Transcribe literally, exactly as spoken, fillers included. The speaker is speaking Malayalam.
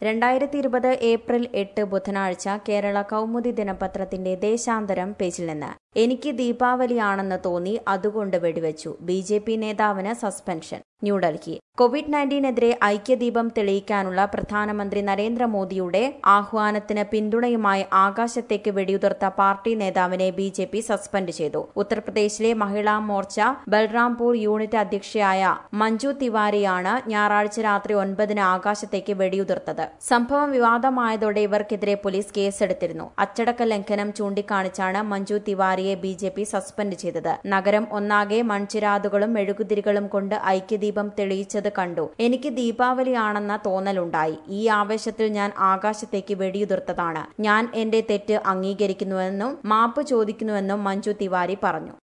രണ്ടായിരത്തി ഇരുപത് ഏപ്രിൽ എട്ട് ബുധനാഴ്ച കേരള കൗമുദി ദിനപത്രത്തിന്റെ ദേശാന്തരം പേജിൽ നിന്ന് എനിക്ക് ദീപാവലിയാണെന്ന് തോന്നി അതുകൊണ്ട് വെടിവെച്ചു ബി ജെ പി നേതാവിന് സസ്പെൻഷൻ ന്യൂഡൽഹി കോവിഡ് നയൻറ്റീനെതിരെ ഐക്യദീപം തെളിയിക്കാനുള്ള പ്രധാനമന്ത്രി നരേന്ദ്രമോദിയുടെ ആഹ്വാനത്തിന് പിന്തുണയുമായി ആകാശത്തേക്ക് വെടിയുതിർത്ത പാർട്ടി നേതാവിനെ ബി ജെ പി സസ്പെൻഡ് ചെയ്തു. ഉത്തർപ്രദേശിലെ മഹിളാ മോർച്ച ബൽറാംപൂർ യൂണിറ്റ് അധ്യക്ഷയായ മഞ്ജു തിവാരിയാണ് ഞായറാഴ്ച രാത്രി ഒൻപതിന് ആകാശത്തേക്ക് വെടിയുതിർത്തത്. സംഭവം വിവാദമായതോടെ ഇവർക്കെതിരെ പോലീസ് കേസെടുത്തിരുന്നു. അച്ചടക്ക ലംഘനം ചൂണ്ടിക്കാണിച്ചാണ് മഞ്ജു തിവാരിയെ ബി ജെ പി സസ്പെൻഡ് ചെയ്തത്. നഗരം ഒന്നാകെ മൺചിരാതുകളും മെഴുകുതിരികളും കൊണ്ട് ഐക്യദീപം തെളിയിച്ചത് കണ്ടു. എനിക്ക് ദീപാവലിയാണെന്ന തോന്നലുണ്ടായി. ഈ ആവേശത്തിൽ ഞാൻ ആകാശത്തേക്ക് വെടിയുതിർത്തതാണ്. ഞാൻ എന്റെ തെറ്റ് അംഗീകരിക്കുന്നുവെന്നും മാപ്പ് ചോദിക്കുന്നുവെന്നും മഞ്ജു തിവാരി പറഞ്ഞു.